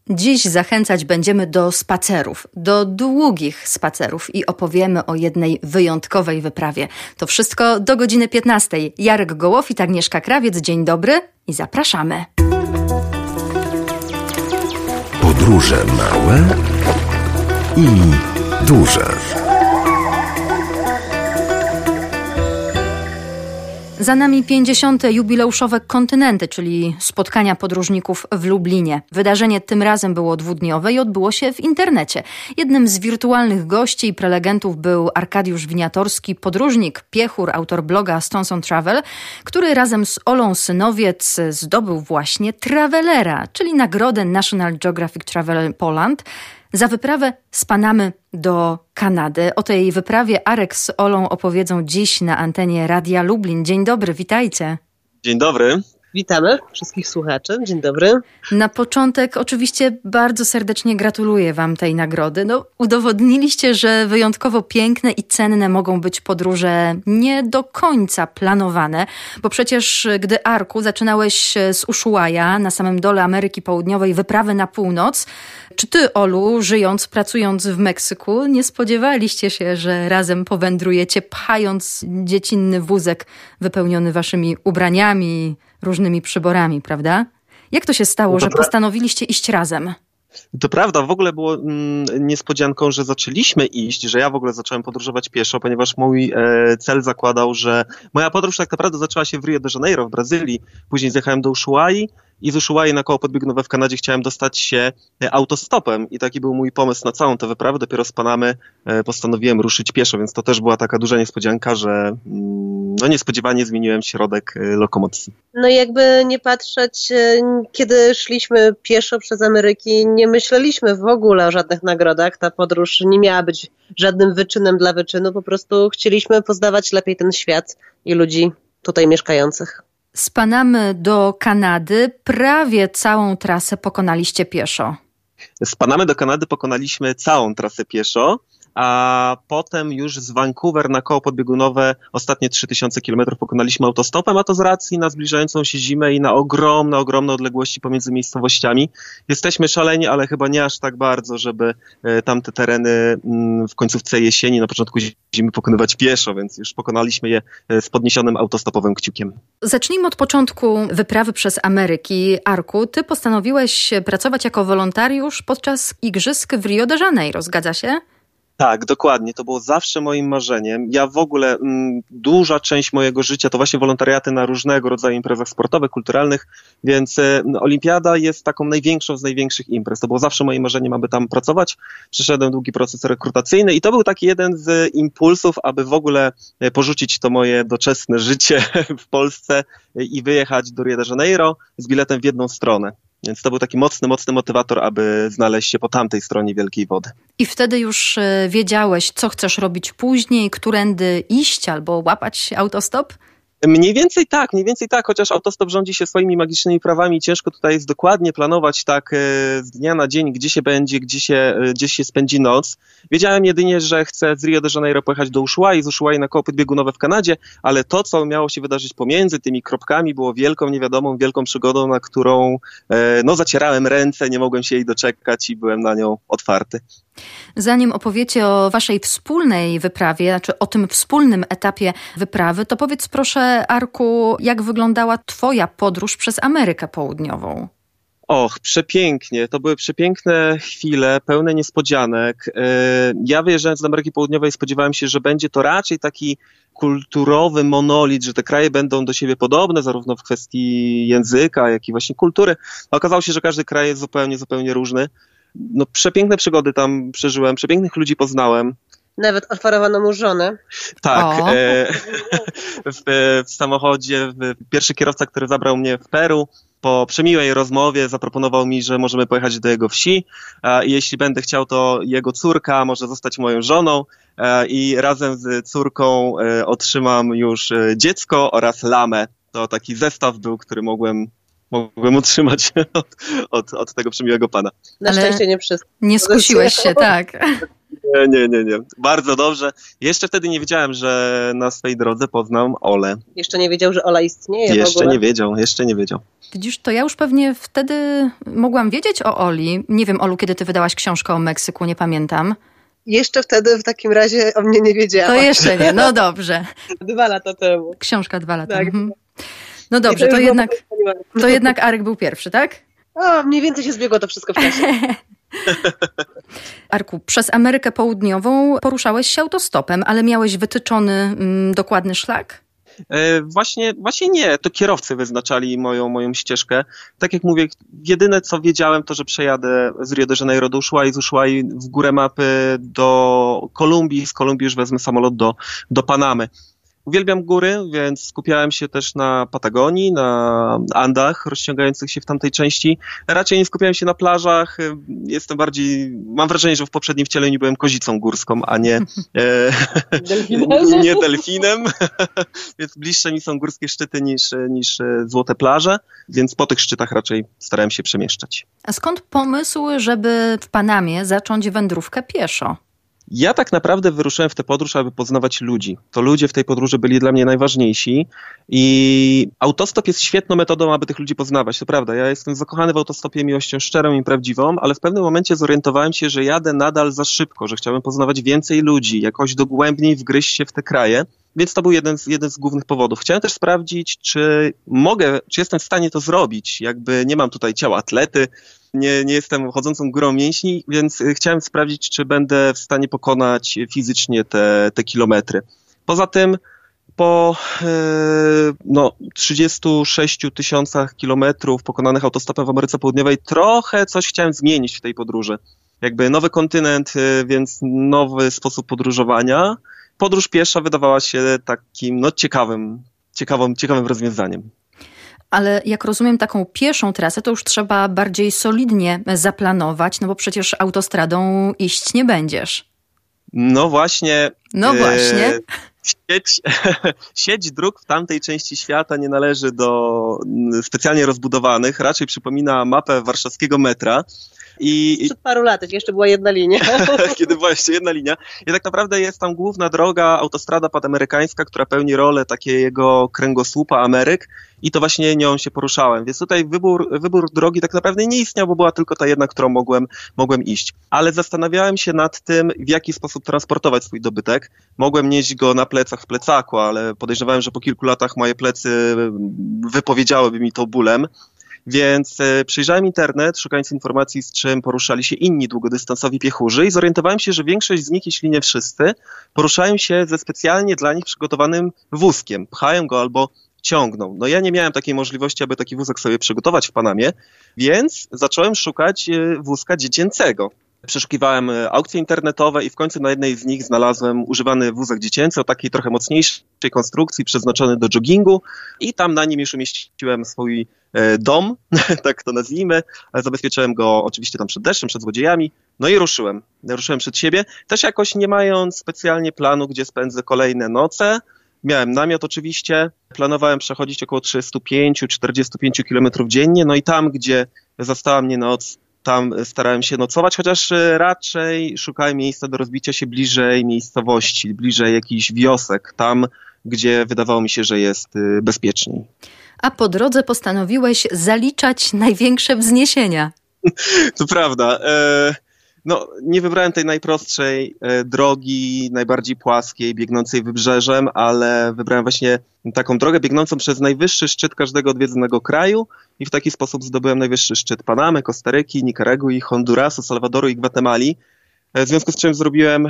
Dziś zachęcać będziemy do spacerów, do długich spacerów i opowiemy o jednej wyjątkowej wyprawie. To wszystko do godziny 15. Jarek Gołofit, Agnieszka Krawiec, dzień dobry i zapraszamy. Podróże małe i duże. Za nami 50. jubileuszowe kontynenty, czyli spotkania podróżników w Lublinie. Wydarzenie tym razem było dwudniowe i odbyło się w internecie. Jednym z wirtualnych gości i prelegentów był Arkadiusz Winiatorski, podróżnik, piechur, autor bloga Stones on Travel, który razem z Olą Synowiec zdobył właśnie Travelera, czyli nagrodę National Geographic Travel Poland za wyprawę z Panamy do Kanady. O tej wyprawie Arek z Olą opowiedzą dziś na antenie Radia Lublin. Dzień dobry, witajcie. Dzień dobry. Witamy wszystkich słuchaczy. Dzień dobry. Na początek oczywiście bardzo serdecznie gratuluję Wam tej nagrody. Udowodniliście, że wyjątkowo piękne i cenne mogą być podróże nie do końca planowane, bo przecież gdy Arku zaczynałeś z Ushuaia na samym dole Ameryki Południowej wyprawę na północ, czy Ty, Olu, żyjąc, pracując w Meksyku, nie spodziewaliście się, że razem powędrujecie, pchając dziecinny wózek wypełniony Waszymi ubraniami, różnymi przyborami, prawda? Jak to się stało, że postanowiliście iść razem? To prawda, w ogóle było niespodzianką, że zaczęliśmy iść, że ja w ogóle zacząłem podróżować pieszo, ponieważ mój cel zakładał, że moja podróż tak naprawdę zaczęła się w Rio de Janeiro w Brazylii, później zjechałem do Ushuai i z Ushuai na koło podbiegowe w Kanadzie chciałem dostać się autostopem i taki był mój pomysł na całą tę wyprawę. Dopiero z Panamy postanowiłem ruszyć pieszo, więc to też była taka duża niespodzianka, że niespodziewanie zmieniłem środek lokomocji. No jakby nie patrzeć, kiedy szliśmy pieszo przez Ameryki, nie myśleliśmy w ogóle o żadnych nagrodach. Ta podróż nie miała być żadnym wyczynem dla wyczynu, po prostu chcieliśmy poznawać lepiej ten świat i ludzi tutaj mieszkających. Z Panamy do Kanady prawie całą trasę pokonaliście pieszo. Z Panamy do Kanady pokonaliśmy całą trasę pieszo, a potem już z Vancouver na koło podbiegunowe ostatnie 3000 km pokonaliśmy autostopem, a to z racji na zbliżającą się zimę i na ogromne odległości pomiędzy miejscowościami. Jesteśmy szaleni, ale chyba nie aż tak bardzo, żeby tamte tereny w końcówce jesieni, na początku zimy pokonywać pieszo, więc już pokonaliśmy je z podniesionym autostopowym kciukiem. Zacznijmy od początku wyprawy przez Ameryki. Arku, ty postanowiłeś pracować jako wolontariusz podczas igrzysk w Rio de Janeiro, zgadza się? Tak, dokładnie. To było zawsze moim marzeniem. Ja w ogóle duża część mojego życia to właśnie wolontariaty na różnego rodzaju imprezach sportowych, kulturalnych, więc olimpiada jest taką największą z największych imprez. To było zawsze moim marzeniem, aby tam pracować. Przeszedłem długi proces rekrutacyjny i to był taki jeden z impulsów, aby w ogóle porzucić to moje doczesne życie w Polsce i wyjechać do Rio de Janeiro z biletem w jedną stronę. Więc to był taki mocny motywator, aby znaleźć się po tamtej stronie wielkiej wody. I wtedy już wiedziałeś, co chcesz robić później, którędy iść albo łapać autostop? Mniej więcej tak, chociaż autostop rządzi się swoimi magicznymi prawami. Ciężko tutaj jest dokładnie planować tak z dnia na dzień, gdzie się będzie, gdzie się spędzi noc. Wiedziałem jedynie, że chcę z Rio de Janeiro pojechać do Ushuai, z Ushuai na koło podbiegunowe w Kanadzie, ale to, co miało się wydarzyć pomiędzy tymi kropkami, było wielką niewiadomą, wielką przygodą, na którą zacierałem ręce, nie mogłem się jej doczekać i byłem na nią otwarty. Zanim opowiecie o waszej wspólnej wyprawie, znaczy o tym wspólnym etapie wyprawy, to powiedz proszę, Arku, jak wyglądała twoja podróż przez Amerykę Południową? Och, przepięknie. To były przepiękne chwile, pełne niespodzianek. Ja wyjeżdżając do Ameryki Południowej spodziewałem się, że będzie to raczej taki kulturowy monolit, że te kraje będą do siebie podobne, zarówno w kwestii języka, jak i właśnie kultury. A okazało się, że każdy kraj jest zupełnie różny. Przepiękne przygody tam przeżyłem, przepięknych ludzi poznałem. Nawet oferowano mu żonę. Tak, w samochodzie pierwszy kierowca, który zabrał mnie w Peru, po przemiłej rozmowie zaproponował mi, że możemy pojechać do jego wsi i jeśli będę chciał, to jego córka może zostać moją żoną i razem z córką otrzymam już dziecko oraz lamę. To taki zestaw był, który mogłem utrzymać od tego przemiłego pana. Na szczęście nie wszystko. Nie skusiłeś się, tak. Nie. Bardzo dobrze. Jeszcze wtedy nie wiedziałem, że na swej drodze poznam Olę. Jeszcze nie wiedział, że Ola istnieje w ogóle? Jeszcze nie wiedział. Widzisz, to ja już pewnie wtedy mogłam wiedzieć o Oli. Nie wiem, Olu, kiedy ty wydałaś książkę o Meksyku, nie pamiętam. Jeszcze wtedy w takim razie o mnie nie wiedziała. To jeszcze nie, no dobrze. 2 lata temu. Książka 2 lata. Tak. Mhm. No dobrze, to jednak Arek był pierwszy, tak? O, mniej więcej się zbiegło to wszystko w czasie. Arku, przez Amerykę Południową poruszałeś się autostopem, ale miałeś wytyczony dokładny szlak? Właśnie nie, to kierowcy wyznaczali moją ścieżkę. Tak jak mówię, jedyne co wiedziałem to, że przejadę z Rio de Janeiro do Ushuai, z Ushuai w górę mapy do Kolumbii, z Kolumbii już wezmę samolot do Panamy. Uwielbiam góry, więc skupiałem się też na Patagonii, na Andach rozciągających się w tamtej części. Raczej nie skupiałem się na plażach. Mam wrażenie, że w poprzednim wcieleniu byłem kozicą górską, a nie nie delfinem. Więc bliższe mi są górskie szczyty niż złote plaże, więc po tych szczytach raczej starałem się przemieszczać. A skąd pomysł, żeby w Panamie zacząć wędrówkę pieszo? Ja tak naprawdę wyruszyłem w tę podróż, aby poznawać ludzi. To ludzie w tej podróży byli dla mnie najważniejsi i autostop jest świetną metodą, aby tych ludzi poznawać. To prawda, ja jestem zakochany w autostopie miłością szczerą i prawdziwą, ale w pewnym momencie zorientowałem się, że jadę nadal za szybko, że chciałem poznawać więcej ludzi, jakoś dogłębniej wgryźć się w te kraje. Więc to był jeden z głównych powodów. Chciałem też sprawdzić, czy jestem w stanie to zrobić. Jakby nie mam tutaj ciała atlety, nie jestem chodzącą górą mięśni, więc chciałem sprawdzić, czy będę w stanie pokonać fizycznie te kilometry. Poza tym po 36 000 kilometrów pokonanych autostopem w Ameryce Południowej trochę coś chciałem zmienić w tej podróży. Jakby nowy kontynent, więc nowy sposób podróżowania. Podróż piesza wydawała się takim ciekawym rozwiązaniem. Ale jak rozumiem, taką pieszą trasę to już trzeba bardziej solidnie zaplanować, no bo przecież autostradą iść nie będziesz. No właśnie. Sieć dróg w tamtej części świata nie należy do specjalnie rozbudowanych, raczej przypomina mapę warszawskiego metra. Przed paru lat jeszcze była jedna linia. Kiedy była jeszcze jedna linia. I tak naprawdę jest tam główna droga, autostrada panamerykańska, która pełni rolę takiego kręgosłupa Ameryk i to właśnie nią się poruszałem. Więc tutaj wybór drogi tak naprawdę nie istniał, bo była tylko ta jedna, którą mogłem iść. Ale zastanawiałem się nad tym, w jaki sposób transportować swój dobytek. Mogłem nieść go na plecach w plecaku, ale podejrzewałem, że po kilku latach moje plecy wypowiedziałyby mi to bólem. Więc przyjrzałem internet, szukając informacji, z czym poruszali się inni długodystansowi piechurzy i zorientowałem się, że większość z nich, jeśli nie wszyscy, poruszają się ze specjalnie dla nich przygotowanym wózkiem. Pchają go albo ciągną. No ja nie miałem takiej możliwości, aby taki wózek sobie przygotować w Panamie, więc zacząłem szukać wózka dziecięcego. Przeszukiwałem aukcje internetowe i w końcu na jednej z nich znalazłem używany wózek dziecięcy o takiej trochę mocniejszej konstrukcji, przeznaczony do joggingu i tam na nim już umieściłem swój dom, tak to nazwijmy. Zabezpieczyłem go oczywiście tam przed deszczem, przed złodziejami, no i ruszyłem. Ruszyłem przed siebie, też jakoś nie mając specjalnie planu, gdzie spędzę kolejne noce. Miałem namiot oczywiście, planowałem przechodzić około 35-45 km dziennie, no i tam, gdzie zastała mnie noc, tam starałem się nocować, chociaż raczej szukałem miejsca do rozbicia się bliżej miejscowości, bliżej jakichś wiosek, tam, gdzie wydawało mi się, że jest bezpieczniej. A po drodze postanowiłeś zaliczać największe wzniesienia. To prawda. No, nie wybrałem tej najprostszej drogi, najbardziej płaskiej, biegnącej wybrzeżem, ale wybrałem właśnie taką drogę biegnącą przez najwyższy szczyt każdego odwiedzonego kraju i w taki sposób zdobyłem najwyższy szczyt Panamy, Kostaryki, Nikaragui, Hondurasu, Salwadoru i Gwatemali. W związku z czym zrobiłem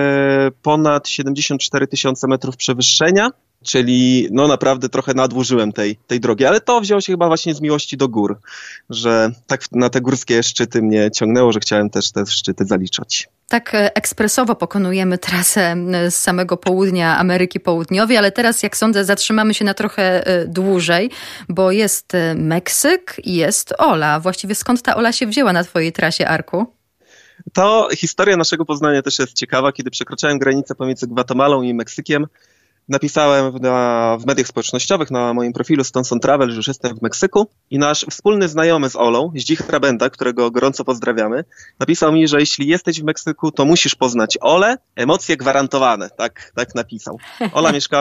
ponad 74 000 metrów przewyższenia, czyli no naprawdę trochę nadłużyłem tej drogi, ale to wzięło się chyba właśnie z miłości do gór, że tak na te górskie szczyty mnie ciągnęło, że chciałem też te szczyty zaliczać. Tak ekspresowo pokonujemy trasę z samego południa Ameryki Południowej, ale teraz, jak sądzę, zatrzymamy się na trochę dłużej, bo jest Meksyk i jest Ola. Właściwie skąd ta Ola się wzięła na twojej trasie, Arku? To historia naszego poznania też jest ciekawa. Kiedy przekroczałem granicę pomiędzy Gwatemalą i Meksykiem, napisałem w mediach społecznościowych, na moim profilu Stones on Travel, że już jestem w Meksyku i nasz wspólny znajomy z Olą, Zdzich Hrabenda, którego gorąco pozdrawiamy, napisał mi, że jeśli jesteś w Meksyku, to musisz poznać Olę, emocje gwarantowane, tak napisał. Ola mieszkała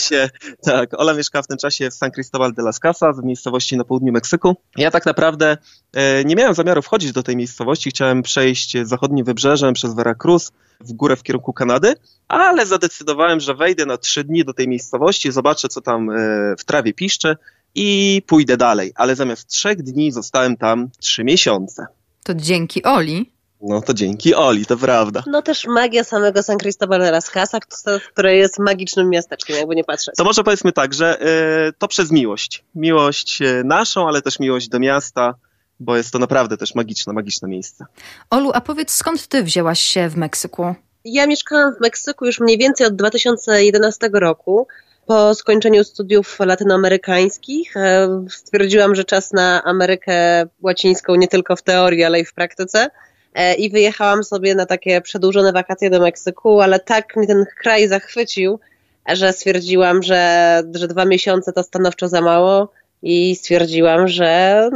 w tym czasie w San Cristóbal de las Casas, w miejscowości na południu Meksyku. Ja tak naprawdę nie miałem zamiaru wchodzić do tej miejscowości, chciałem przejść zachodnim wybrzeżem przez Veracruz w górę w kierunku Kanady, ale zadecydowałem, że wejdę na 3 dni do tej miejscowości, zobaczę, co tam w trawie piszczy i pójdę dalej. Ale zamiast 3 dni zostałem tam 3 miesiące. To dzięki Oli. No to dzięki Oli, to prawda. No też magia samego San Cristóbal de las Casas, które jest magicznym miasteczkiem, jakby nie patrzeć. To może powiedzmy tak, że to przez miłość. Miłość naszą, ale też miłość do miasta, bo jest to naprawdę też magiczne miejsce. Olu, a powiedz, skąd ty wzięłaś się w Meksyku? Ja mieszkałam w Meksyku już mniej więcej od 2011 roku. Po skończeniu studiów latynoamerykańskich stwierdziłam, że czas na Amerykę Łacińską nie tylko w teorii, ale i w praktyce. I wyjechałam sobie na takie przedłużone wakacje do Meksyku, ale tak mnie ten kraj zachwycił, że stwierdziłam, że 2 miesiące to stanowczo za mało i stwierdziłam, że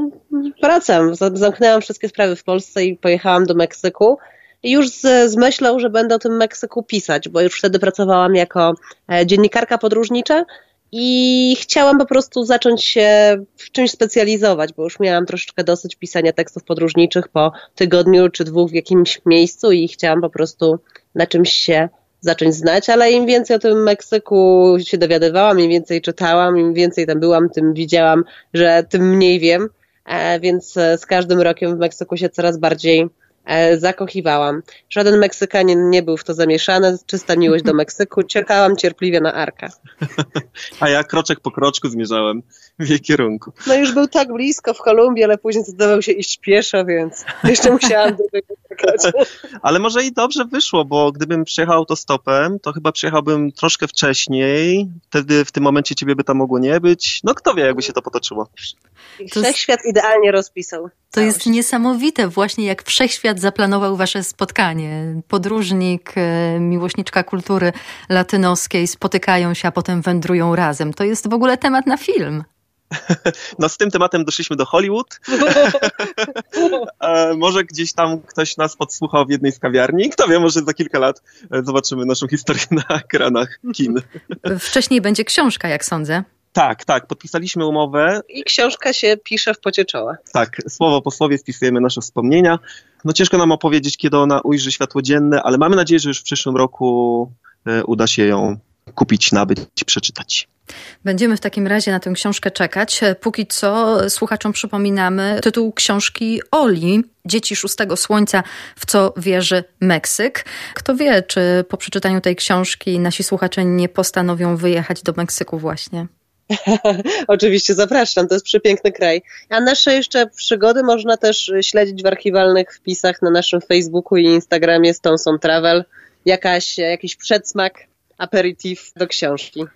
wracam. Zamknęłam wszystkie sprawy w Polsce i pojechałam do Meksyku. I już z myślą, że będę o tym Meksyku pisać, bo już wtedy pracowałam jako dziennikarka podróżnicza i chciałam po prostu zacząć się w czymś specjalizować, bo już miałam troszeczkę dosyć pisania tekstów podróżniczych po tygodniu czy 2 w jakimś miejscu i chciałam po prostu na czymś się zacząć znać, ale im więcej o tym Meksyku się dowiadywałam, im więcej czytałam, im więcej tam byłam, tym widziałam, że tym mniej wiem, więc z każdym rokiem w Meksyku się coraz bardziej zakochiwałam. Żaden Meksykanin nie był w to zamieszany, czysta miłość do Meksyku, czekałam cierpliwie na Arka. A ja kroczek po kroczku zmierzałem w jej kierunku. No już był tak blisko w Kolumbii, ale później zdecydował się iść pieszo, więc jeszcze musiałam do tego czekać. Ale może i dobrze wyszło, bo gdybym przyjechał autostopem, to chyba przyjechałbym troszkę wcześniej, wtedy w tym momencie ciebie by tam mogło nie być. No kto wie, jakby się to potoczyło. Wszechświat idealnie rozpisał. To jest niesamowite właśnie, jak Wszechświat zaplanował wasze spotkanie. Podróżnik, miłośniczka kultury latynoskiej spotykają się, a potem wędrują razem. To jest w ogóle temat na film. No z tym tematem doszliśmy do Hollywood. Może gdzieś tam ktoś nas podsłuchał w jednej z kawiarni. Kto wie, może za kilka lat zobaczymy naszą historię na ekranach kin. Wcześniej będzie książka, jak sądzę. Tak, podpisaliśmy umowę. I książka się pisze w pocie czoła. Tak, słowo po słowie spisujemy nasze wspomnienia. No ciężko nam opowiedzieć, kiedy ona ujrzy światło dzienne, ale mamy nadzieję, że już w przyszłym roku uda się ją kupić, nabyć, przeczytać. Będziemy w takim razie na tę książkę czekać. Póki co słuchaczom przypominamy tytuł książki Oli, Dzieci szóstego słońca, w co wierzy Meksyk. Kto wie, czy po przeczytaniu tej książki nasi słuchacze nie postanowią wyjechać do Meksyku właśnie. Oczywiście zapraszam, to jest przepiękny kraj. A nasze jeszcze przygody można też śledzić w archiwalnych wpisach na naszym Facebooku i Instagramie Stones on Travel. Jakiś przedsmak, aperitif do książki.